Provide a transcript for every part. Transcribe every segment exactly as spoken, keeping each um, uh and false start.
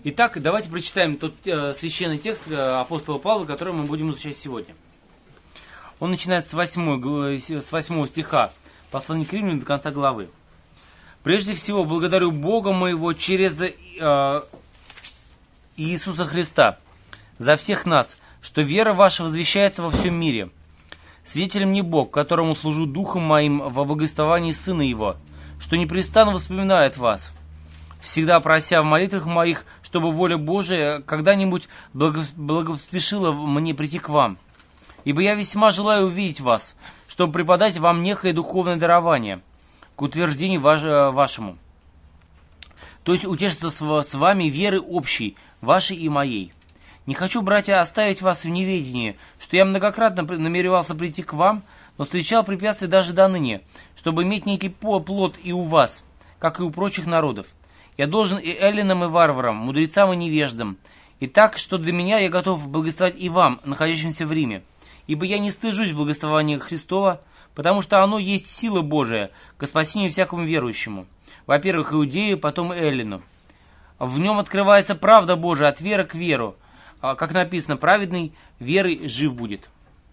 Итак, давайте прочитаем тот э, священный текст э, апостола Павла, который мы будем изучать сегодня. Он начинается с восьмого, с восьмого стиха послания к Римлянам до конца главы. «Прежде всего, благодарю Бога моего через э, Иисуса Христа за всех нас, что вера ваша возвещается во всем мире. Свидетелем мне Бог, которому служу духом моим во благовествовании Сына Его, что непрестанно воспоминает вас, всегда прося в молитвах моих, чтобы воля Божия когда-нибудь благоспешила мне прийти к вам. Ибо я весьма желаю увидеть вас, чтобы преподать вам некое духовное дарование к утверждению ваш, вашему. То есть утешиться с, с вами веры общей, вашей и моей. Не хочу, братья, оставить вас в неведении, что я многократно намеревался прийти к вам, но встречал препятствия даже до ныне, чтобы иметь некий плод и у вас, как и у прочих народов. Я должен и эллинам, и варварам, мудрецам и невеждам, и так, что для меня я готов благословить и вам, находящимся в Риме. Ибо я не стыжусь благословения Христова, потому что оно есть сила Божия к спасению всякому верующему. Во-первых, иудею, потом эллину. В нем открывается правда Божия от веры к веру. Как написано, праведный верой жив будет».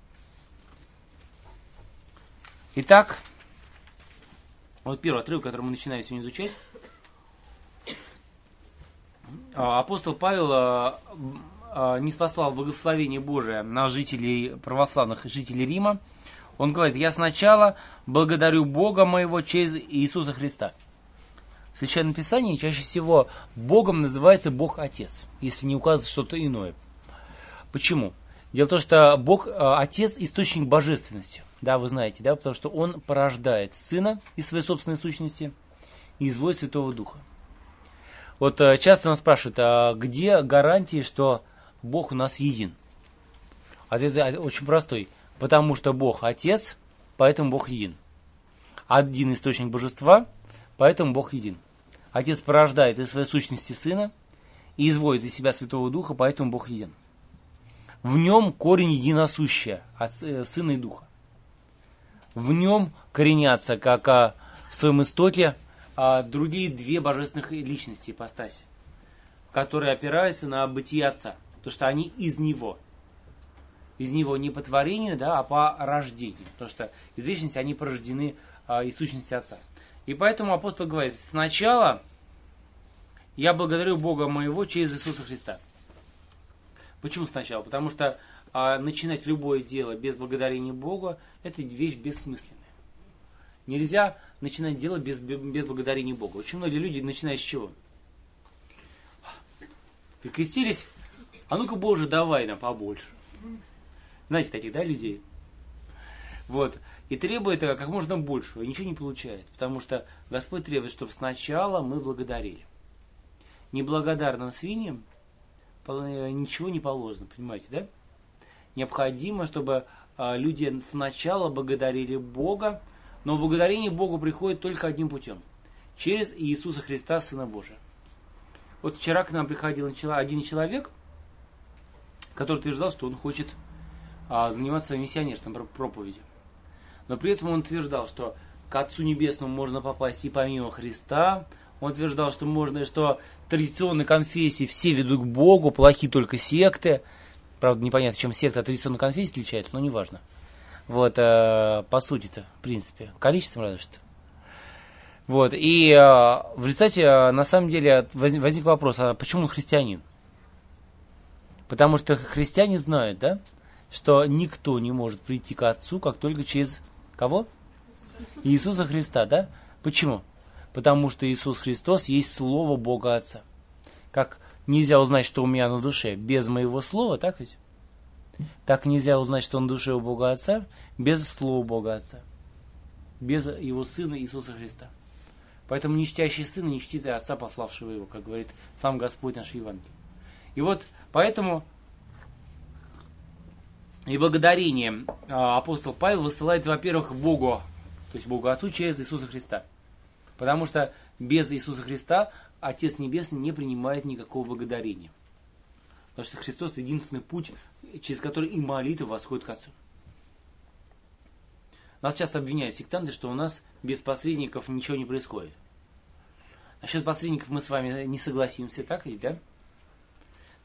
Итак, вот первый отрывок, который мы начинаем сегодня изучать. Апостол Павел ниспослал благословение Божие на жителей, православных жителей Рима. Он говорит: «Я сначала благодарю Бога моего через Иисуса Христа». В Священном Писании чаще всего Богом называется Бог Отец, если не указывается что-то иное. Почему? Дело в том, что Бог Отец – источник божественности. Да, вы знаете, да, потому что Он порождает Сына из своей собственной сущности и изводит Святого Духа. Вот часто нас спрашивают, а где гарантии, что Бог у нас един? Ответ очень простой. Потому что Бог Отец, поэтому Бог един. Один источник божества, поэтому Бог един. Отец порождает из своей сущности Сына и изводит из себя Святого Духа, поэтому Бог един. В нем корень единосущия от Сына и Духа. В нем коренятся, как в своем истоке, другие две божественных личности, ипостаси, которые опираются на бытие Отца, потому что они из Него. Из Него не по творению, да, а по рождению, потому что из вечности они порождены из сущности Отца. И поэтому апостол говорит: сначала я благодарю Бога моего через Иисуса Христа. Почему сначала? Потому что а, начинать любое дело без благодарения Бога – это вещь бессмысленная. Нельзя начинать дело без, без благодарения Бога. Очень многие люди начинают с чего? Прикрестились, а ну-ка, Боже, давай нам побольше. Знаете таких, да, людей? Вот. И требует как можно большего, и ничего не получает. Потому что Господь требует, чтобы сначала мы благодарили. Неблагодарным свиньям ничего не положено, понимаете, да? Необходимо, чтобы люди сначала благодарили Бога, но благодарение Богу приходит только одним путем. Через Иисуса Христа, Сына Божия. Вот вчера к нам приходил один человек, который утверждал, что он хочет заниматься миссионерством, проповедью. Но при этом он утверждал, что к Отцу Небесному можно попасть и помимо Христа. Он утверждал, что можно, что традиционные конфессии все ведут к Богу, плохие только секты. Правда, непонятно, чем секта от традиционной конфессии отличается, но неважно. Вот, э, по сути-то, в принципе, количеством разве что. Вот, и э, в результате, э, на самом деле, возник вопрос, а почему он христианин? Потому что христиане знают, да, что никто не может прийти к Отцу, как только через кого? Иисуса Христа, да? Почему? Потому что Иисус Христос есть Слово Бога Отца. Как нельзя узнать, что у меня на душе без моего Слова, так ведь? Так нельзя узнать, что на душе у Бога Отца без Слова Бога Отца. Без Его Сына Иисуса Христа. Поэтому не чтящий Сына не чтит и Отца, пославшего Его, как говорит сам Господь наш Евангелие. И вот поэтому и благодарение апостол Павел высылает, во-первых, Богу, то есть Богу Отцу через Иисуса Христа. Потому что без Иисуса Христа Отец Небесный не принимает никакого благодарения. Потому что Христос единственный путь, через который и молитва восходит к Отцу. Нас часто обвиняют сектанты, что у нас без посредников ничего не происходит. Насчет посредников мы с вами не согласимся, так ведь, да?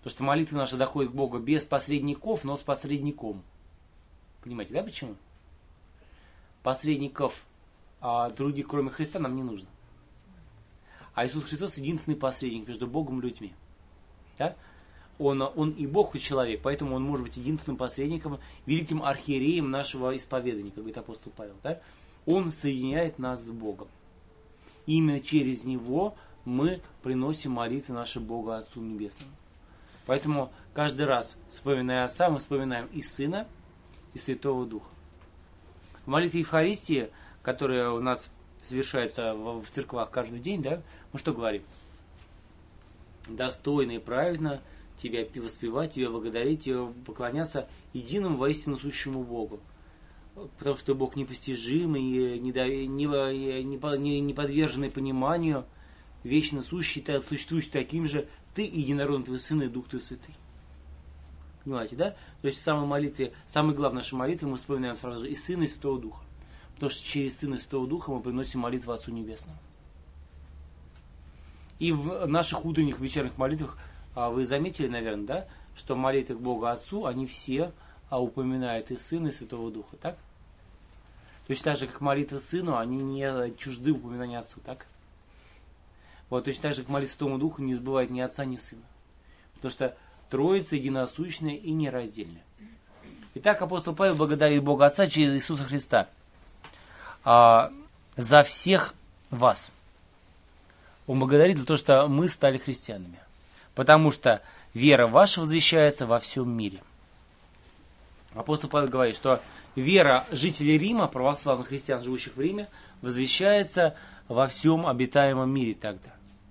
Потому что молитва наша доходит к Богу без посредников, но с посредником. Понимаете, да, почему? Посредников а других, кроме Христа, нам не нужно. А Иисус Христос единственный посредник между Богом и людьми. Да? Он, он и Бог, и человек, поэтому он может быть единственным посредником, великим архиереем нашего исповедания, как говорит апостол Павел. Да? Он соединяет нас с Богом. И именно через него мы приносим молитвы нашему Богу Отцу Небесному. Поэтому каждый раз, вспоминая Отца, мы вспоминаем и Сына, и Святого Духа. В молитве Евхаристии, которая у нас совершается в церквах каждый день, да, мы что говорим? Достойно и правильно Тебя воспевать, Тебя благодарить, Тебе поклоняться единому воистину сущему Богу. Потому что Бог непостижимый, не, не, не подверженный пониманию, вечно сущий, существующий таким же, Ты единородный Твой Сын и Дух Твой Святый. Понимаете, да? То есть в самой молитве, самый главный нашей молитвы мы вспоминаем сразу же и Сына, и Святого Духа. Потому что через Сына и Святого Духа мы приносим молитву Отцу Небесному. И в наших утренних вечерних молитвах, вы заметили, наверное, да, что молитвы к Богу Отцу, они все упоминают и Сына, и Святого Духа, так? Точно так же, как молитва Сыну, они не чужды упоминания Отцу, так? Вот точно так же, как молитва Святому Духу, не забывает ни Отца, ни Сына. Потому что Троица единосущная и нераздельная. Итак, апостол Павел благодарит Бога Отца через Иисуса Христа а, за всех вас. Он благодарит за то, что мы стали христианами. Потому что вера ваша возвещается во всем мире. Апостол Павел говорит, что вера жителей Рима, православных христиан, живущих в Риме, возвещается во всем обитаемом мире тогда.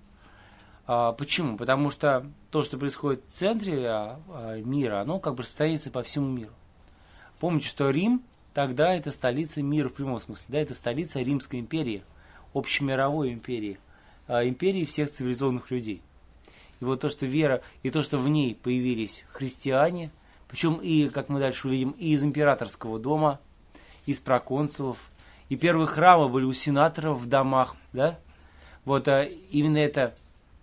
А, почему? Потому что то, что происходит в центре а, а, мира, оно как бы распространяется по всему миру. Помните, что Рим тогда это столица мира в прямом смысле. Да, это столица Римской империи, общемировой империи, а, империи всех цивилизованных людей. И вот то, что вера, и то, что в ней появились христиане, причем и, как мы дальше увидим, и из императорского дома, из проконсулов, и первые храмы были у сенаторов в домах, да? Вот а, именно это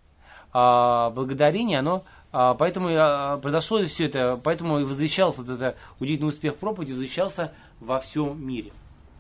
а, благодарение, оно, а, поэтому а, произошло все это, поэтому и возвещался, вот это удивительный успех проповеди, возвещался во всем мире.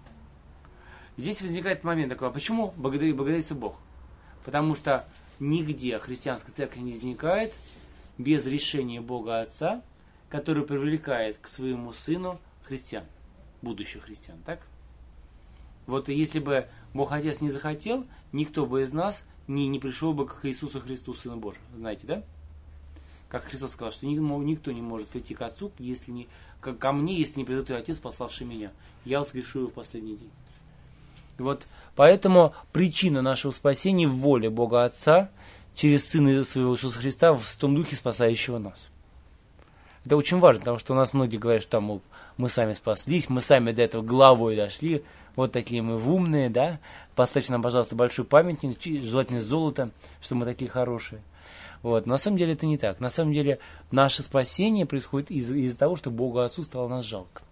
Здесь возникает момент такой, а почему благодар, благодарится Бог? Потому что нигде христианская церковь не возникает без решения Бога Отца, который привлекает к своему Сыну христиан, будущих христиан, так? Вот если бы Бог Отец не захотел, никто бы из нас не, не пришел бы к Иисусу Христу, Сыну Божию. Знаете, да? Как Христос сказал, что никто не может прийти к Отцу, если не, ко мне, если не придет Твой Отец, пославший меня. Я воскрешу его в последний день. И вот поэтому причина нашего спасения в воле Бога Отца через Сына Своего Иисуса Христа в том Духе, спасающего нас. Это очень важно, потому что у нас многие говорят, что мы, мы сами спаслись, мы сами до этого головой дошли, вот такие мы умные, да, поставьте нам, пожалуйста, большой памятник, желательно золото, что мы такие хорошие. Вот. Но на самом деле это не так. На самом деле наше спасение происходит из- из-за того, что Богу Отцу стало нас жалко.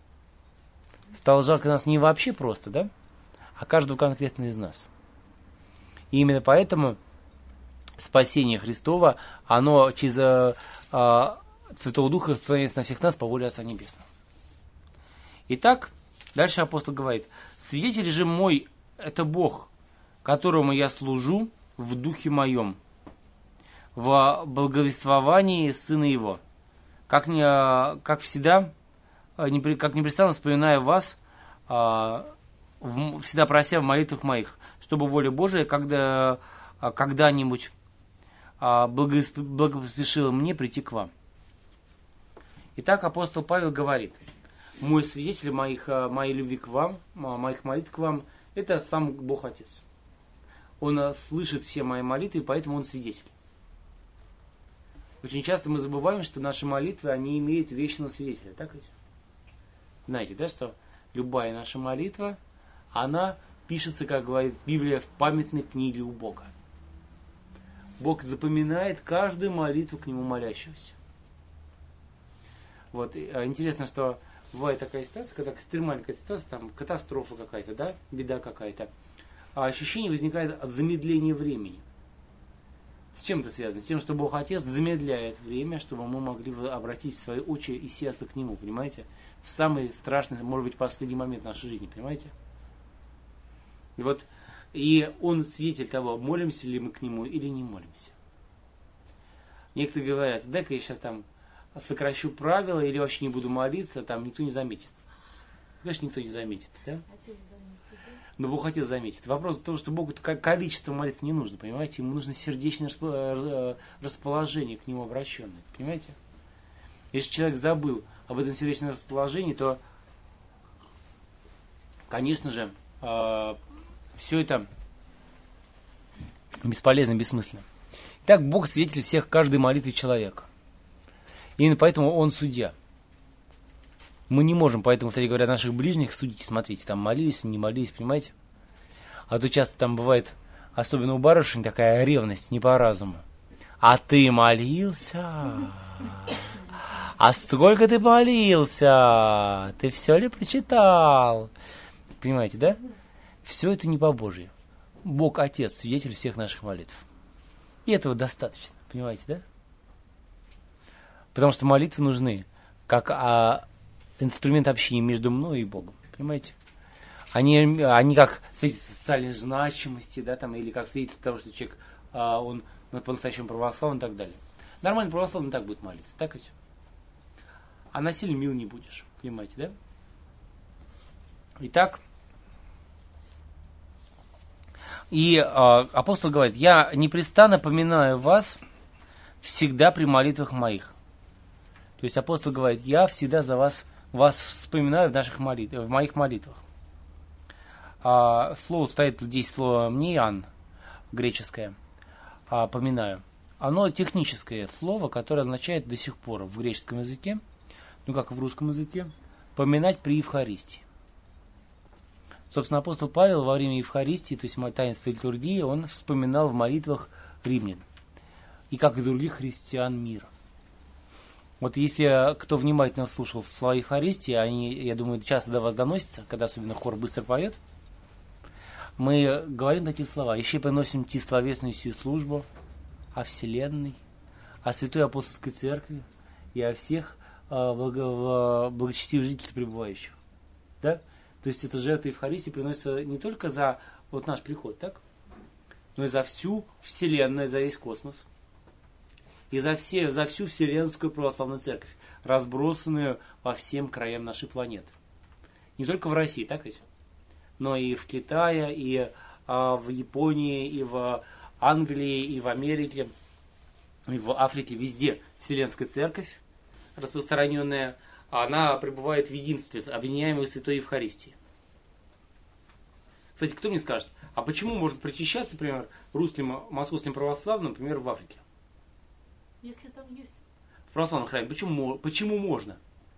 Стало жалко нас не вообще просто, да, а каждого конкретно из нас. И именно поэтому спасение Христово, оно через а, а, Святого Духа распространяется на всех нас по воле Отца Небесного. Итак, дальше апостол говорит, свидетель же мой, это Бог, которому я служу в духе моем, в благовествовании Сына Его, как, не, как всегда, не, как непрестанно вспоминаю вас, всегда прося в молитвах моих, чтобы воля Божия когда, когда-нибудь благопоспешила мне прийти к вам. Итак, апостол Павел говорит, мой свидетель моих, моей любви к вам, моих молитв к вам, это сам Бог Отец. Он слышит все мои молитвы, поэтому он свидетель. Очень часто мы забываем, что наши молитвы, они имеют вечного свидетеля, так ведь? Знаете, да, что любая наша молитва, она пишется, как говорит Библия, в памятной книге у Бога. Бог запоминает каждую молитву к Нему молящегося. Вот, интересно, что бывает такая ситуация, когда экстремальная ситуация, там, катастрофа какая-то, да, беда какая-то, а ощущение возникает от замедления времени. С чем это связано? С тем, что Бог Отец замедляет время, чтобы мы могли обратить свои очи и сердце к Нему, понимаете? В самый страшный, может быть, последний момент нашей жизни, понимаете? И вот, и Он свидетель того, молимся ли мы к Нему или не молимся. Некоторые говорят, дай-ка я сейчас там сокращу правила или вообще не буду молиться, там никто не заметит. Конечно, никто не заметит, да? Но Бог Отец заметит. Вопрос в том, что Богу количество молитв не нужно, понимаете? Ему нужно сердечное расположение к Нему обращенное, понимаете? Если человек забыл об этом сердечном расположении, то, конечно же, все это бесполезно, бессмысленно. Итак, Бог свидетель всех каждой молитвы человека. Именно поэтому Он судья. Мы не можем, поэтому, кстати говоря, наших ближних судить. Смотрите, там молились, не молились, понимаете? А то часто там бывает, особенно у барышень, такая ревность, не по разуму. А ты молился? А сколько ты молился? Ты все ли прочитал? Понимаете, да? Все это не по Божьему. Бог Отец, свидетель всех наших молитв. И этого достаточно, понимаете, да? Потому что молитвы нужны как а, инструмент общения между мной и Богом, понимаете? Они, они как свидетельство социальной значимости, да, там, или как свидетельство того, что человек, а, он по-настоящему православный и так далее. Нормальный православный так будет молиться, так ведь? А насильно мил не будешь, понимаете, да? Итак, и а, апостол говорит, я непрестанно поминаю вас всегда при молитвах моих. То есть апостол говорит, я всегда за вас, вас вспоминаю в, наших молитв, в моих молитвах. А, слово стоит здесь слово «мнеян», греческое, а, поминаю. Оно техническое слово, которое означает до сих пор в греческом языке, ну как в русском языке, поминать при Евхаристии. Собственно, апостол Павел во время Евхаристии, то есть таинства литургии, он вспоминал в молитвах римлян. И как и других христиан мира. Вот если кто внимательно слушал слова Евхаристии, они, я думаю, часто до вас доносятся, когда особенно хор быстро поет, мы говорим такие слова. «Еще приносим ти словесную сию службу о Вселенной, о Святой Апостольской Церкви и о всех э, благо, благочестивых жителях пребывающих». Да? То есть эта жертва Евхаристии приносится не только за вот наш приход, так? Но и за всю Вселенную, за весь космос. И за, все, за всю Вселенскую Православную Церковь, разбросанную по всем краям нашей планеты. Не только в России, так ведь? Но и в Китае, и а, в Японии, и в Англии, и в Америке, и в Африке, везде Вселенская Церковь, распространенная, она пребывает в единстве, объединяемой Святой Евхаристии. Кстати, кто мне скажет, а почему можно причащаться, например, русским московским православным, например, в Африке? Если там есть... В православном храме. Почему, почему можно?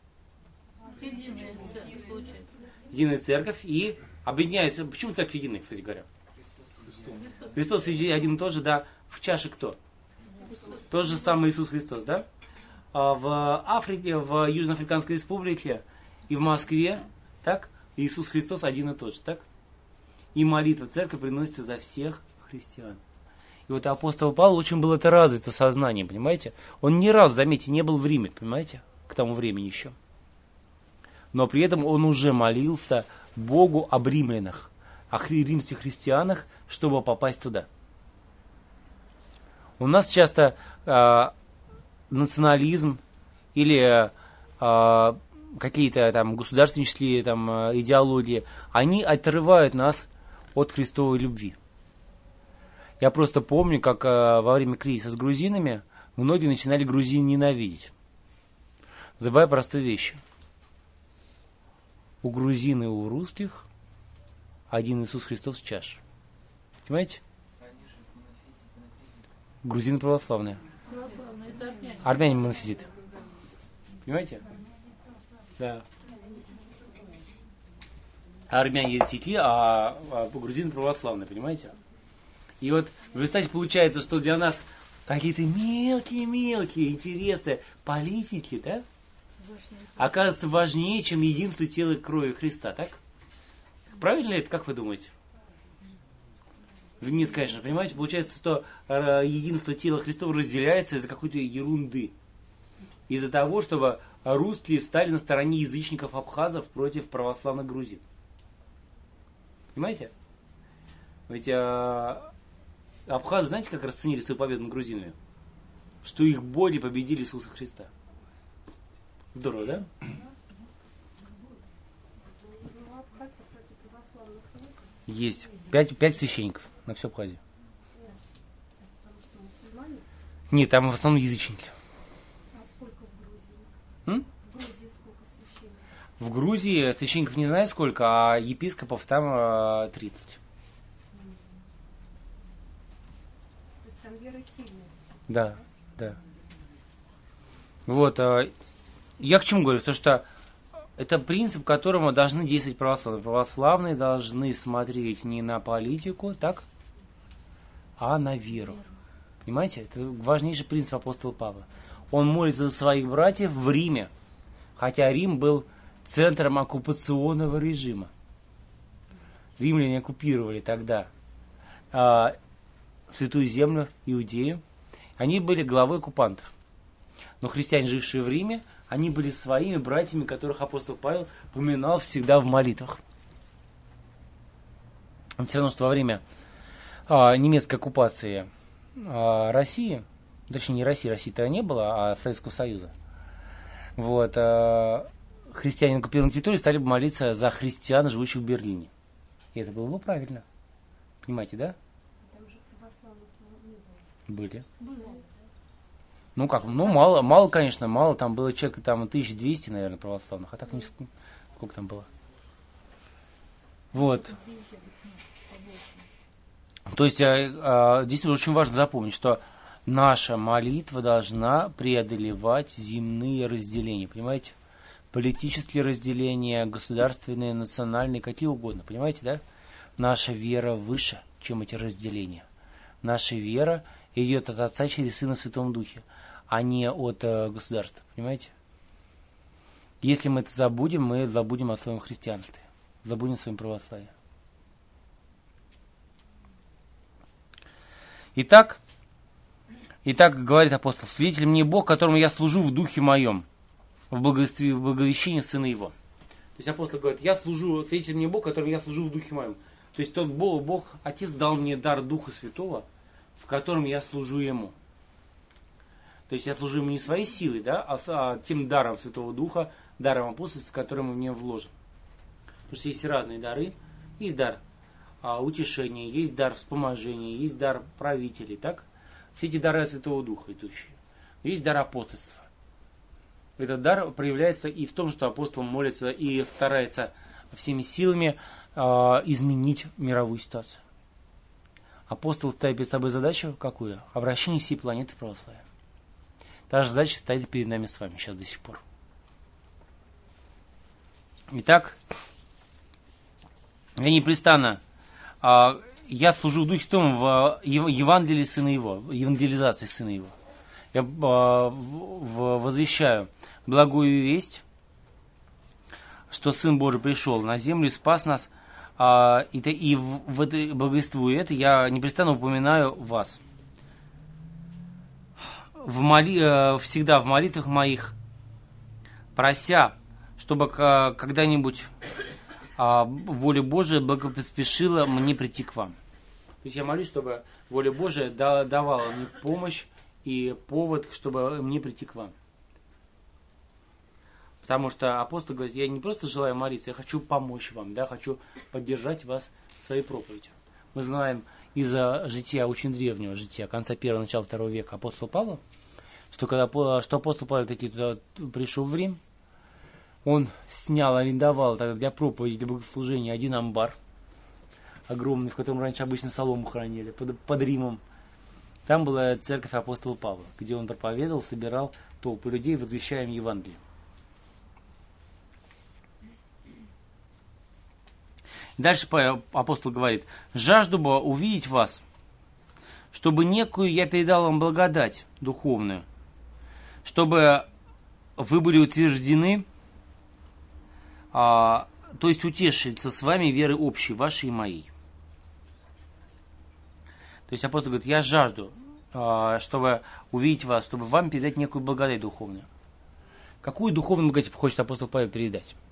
Единая церковь, получается. Единая церковь и объединяется. Почему церковь единая, кстати говоря? Христос. Христос один и тот же, да. В чаше кто? Христос. Тот же самый Иисус Христос, да? А в Африке, в Южноафриканской республике и в Москве, так? Иисус Христос один и тот же, так? И молитва церкви приносится за всех христиан. И вот апостол Павел очень было это развито сознание, понимаете? Он ни разу, заметьте, не был в Риме, понимаете? К тому времени еще. Но при этом он уже молился Богу об римлянах, о римских христианах, чтобы попасть туда. У нас часто э, национализм или э, какие-то там государственнические там, идеологии, они отрывают нас от Христовой любви. Я просто помню, как э, во время кризиса с грузинами многие начинали грузин ненавидеть. Забывая простые вещи. У грузин и у русских один Иисус Христос в чаше. Понимаете? Грузины православные. Православные, это армяне. Армяне монофизиты. Понимаете? Да. Армяне еретики, а, а грузины православные, понимаете? И вот в результате получается, что для нас какие-то мелкие-мелкие интересы политики, да, оказывается важнее, чем единство тела и крови Христа, так? Правильно это, как вы думаете? Нет, конечно, понимаете, получается, что единство тела Христова разделяется из-за какой-то ерунды. Из-за того, чтобы русские встали на стороне язычников-абхазов против православных грузин. Понимаете? Ведь а, абхазы, знаете, как расценили свою победу над грузинами? Что их боги победили Иисуса Христа. Здорово, да? Есть. Пять, пять священников на всю Абхазию. Нет, там в основном язычники. А сколько в Грузии? М? В Грузии сколько священников? В Грузии священников не знаю сколько, а епископов там а, тридцать. То есть там вера сильная. Да, да. Вот. А, я к чему говорю? То, что это принцип, которому должны действовать православные. Православные должны смотреть не на политику, так, а на веру. Понимаете? Это важнейший принцип апостола Павла. Он молится за своих братьев в Риме, хотя Рим был центром оккупационного режима. Римляне оккупировали тогда а, Святую Землю, Иудею. Они были главой оккупантов. Но христиане, жившие в Риме, они были своими братьями, которых апостол Павел поминал всегда в молитвах. Все равно, что во время а, немецкой оккупации а, России, точнее не России, России тогда не было, а Советского Союза, вот, а, христиане на оккупированной территории стали бы молиться за христиан, живущих в Берлине. И это было бы правильно. Понимаете, да? Там же православных не было. Были. Было. Ну как, ну мало, мало, конечно, мало, там было человек там тысяча двести, наверное, православных, а так не сколько там было. Вот. То есть а, здесь очень важно запомнить, что наша молитва должна преодолевать земные разделения, понимаете? Политические разделения, государственные, национальные, какие угодно, понимаете, да? Наша вера выше, чем эти разделения. Наша вера идет от Отца через Сына в Святом Духе, а не от э, государства, понимаете? Если мы это забудем, мы забудем о своем христианстве, забудем о своем православии. Итак, итак, говорит апостол, свидетель мне Бог, которому я служу в духе моем, в благовещении Сына Его. То есть апостол говорит, я служу, свидетель мне Бог, которому я служу в духе моем. То есть тот Бог, Бог, Отец дал мне дар Духа Святого, в котором я служу Ему. То есть я служу Ему не своей силой, да, а, а тем даром Святого Духа, даром апостольства, который в мне вложен. Потому что есть разные дары. Есть дар а, утешения, есть дар вспоможения, есть дар правителей, так? Все эти дары Святого Духа идущие. Есть дар апостольства. Этот дар проявляется и в том, что апостол молится и старается всеми силами а, изменить мировую ситуацию. Апостол ставит перед собой задачу какую? Обращение всей планеты в православие. Та же задача стоит перед нами с вами сейчас до сих пор. Итак, я непрестанно, а, я служу в Духе Святом в Евангелии Сына Его, в евангелизации Сына Его. Я а, в, возвещаю благую весть, что Сын Божий пришел на землю и спас нас, а, и, и в, в это, благовествуя это, я непрестанно упоминаю вас. В моли, всегда в молитвах моих, прося, чтобы когда-нибудь а, воля Божия благопоспешила мне прийти к вам. То есть я молюсь, чтобы воля Божия да, давала мне помощь и повод, чтобы мне прийти к вам. Потому что апостол говорит, я не просто желаю молиться, я хочу помочь вам, да, хочу поддержать вас своей проповедью. Мы знаем из-за жития, очень древнего жития, конца первого, начала второго века апостола Павла, что когда что апостол Павел таки туда пришел в Рим, он снял, арендовал тогда для проповеди, для богослужения один амбар огромный, в котором раньше обычно солому хранили, под, под Римом. Там была церковь апостола Павла, где он проповедовал, собирал толпы людей, возвещая им Евангелие. Дальше апостол говорит, жажду бы увидеть вас, чтобы некую я передал вам благодать духовную, чтобы вы были утверждены, а, то есть утешиться с вами верой общей, вашей и моей. То есть апостол говорит, я жажду, чтобы увидеть вас, чтобы вам передать некую благодать духовную. Какую духовную благодать хочет апостол Павел передать?